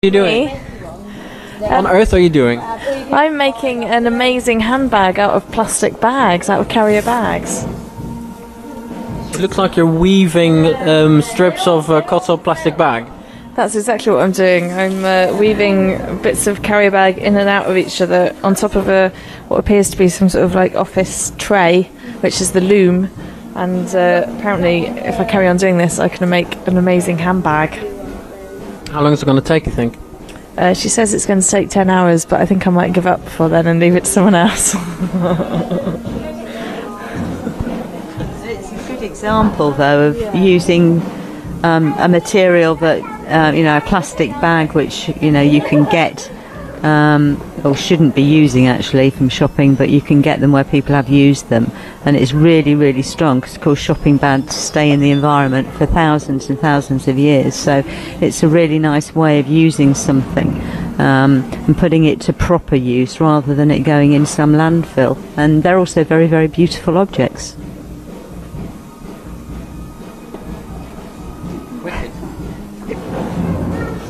What are you doing? What on earth are you doing? I'm making an amazing handbag out of plastic bags, out of carrier bags. It looks like you're weaving strips of cotton plastic bag. That's exactly what I'm doing. I'm weaving bits of carrier bag in and out of each other on top of what appears to be some sort of like office tray, which is the loom. And apparently, if I carry on doing this, I can make an amazing handbag. How long is it going to take, you think? She says it's going to take 10 hours, but I think I might give up before then and leave it to someone else. It's a good example, though, of using a material that, a plastic bag, which, you can get, or shouldn't be using actually from shopping, but you can get them where people have used them. And it's really, really strong, because of course shopping bags stay in the environment for thousands and thousands of years. So it's a really nice way of using something and putting it to proper use rather than it going in some landfill. And they're also very, very beautiful objects. Wicked.